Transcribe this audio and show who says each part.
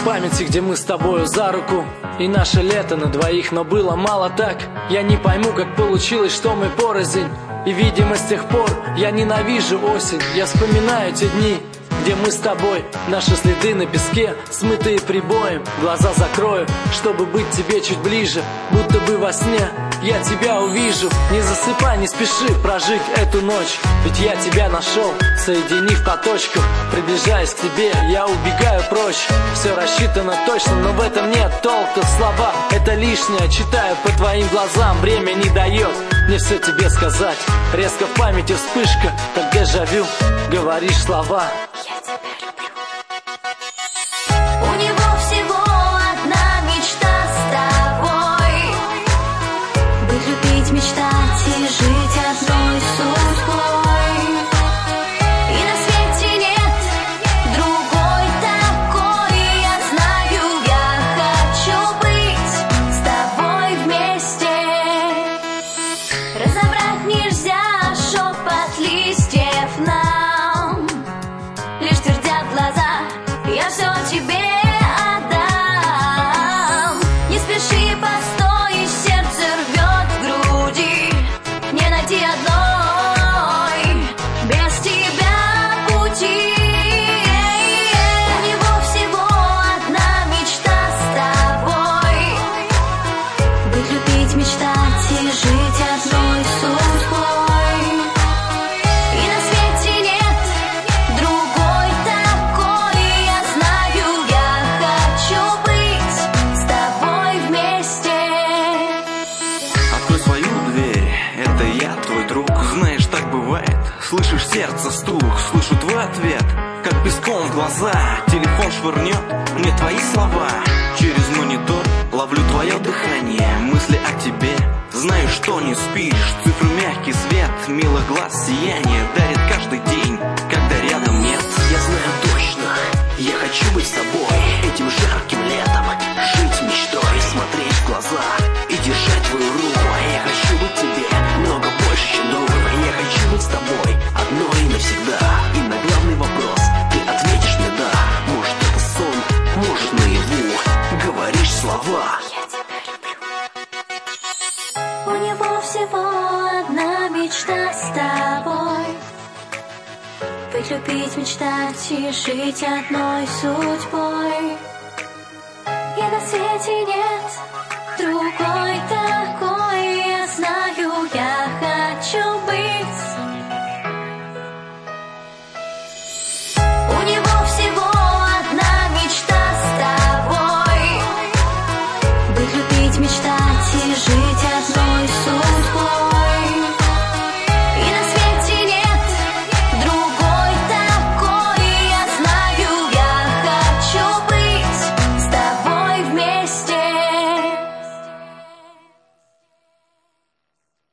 Speaker 1: в памяти, где мы с тобою за руку. И наше лето на двоих, но было мало так. Я не пойму, как получилось, что мы порознь. И, видимо, с тех пор я ненавижу осень. Я вспоминаю те дни, где мы с тобой. Наши следы на песке, смытые прибоем. Глаза закрою, чтобы быть тебе чуть ближе. Будто бы во сне я тебя увижу. Не засыпай, не спеши прожить эту ночь. Ведь я тебя нашел, соединив по точкам. Приближаясь к тебе, я убегаю прочь. Все рассчитано точно, но в этом нет толка. Слова — это лишнее, читаю по твоим глазам. Время не дает мне все тебе сказать. Резко в памяти вспышка, как дежавю. Говоришь слова:
Speaker 2: мечтать и жить одной судьбой. И на свете нет другой такой. Я знаю, я хочу быть с тобой вместе. Разобрать нельзя шепот листьев нам. Лишь твердят глаза: я все тебе отдам. Не спеши, постой, сердце рвет в груди. Не найти одной без тебя пути. У него всего одна мечта с тобой. Быть, любить, мечтать и жить одной судьбой. И на свете нет другой такой. Я знаю, я хочу быть с тобой вместе.
Speaker 3: Открой свою дверь, это я, твой друг. Знаешь, так бывает. Слышишь сердце стук, слышу твой ответ. Как песком в глаза телефон швырнет мне твои слова. Через монитор ловлю твое дыхание, мысли о тебе. Знаю, что не спишь, цифры, мягкий свет, милый глаз, сияние дарит каждый день, когда рядом нет.
Speaker 4: Я знаю точно, я хочу быть с тобой этим жарким летом. Жить мечтой, смотреть в глаза и держать твою руку. Я хочу быть тебе много больше, чем друг. Я хочу быть с тобой одной и навсегда. И на главный вопрос ты ответишь мне да. Может, это сон, может, наяву. Говоришь слова:
Speaker 2: у него всего одна мечта с тобой. Быть, любить, мечтать и жить одной судьбой. И на свете нет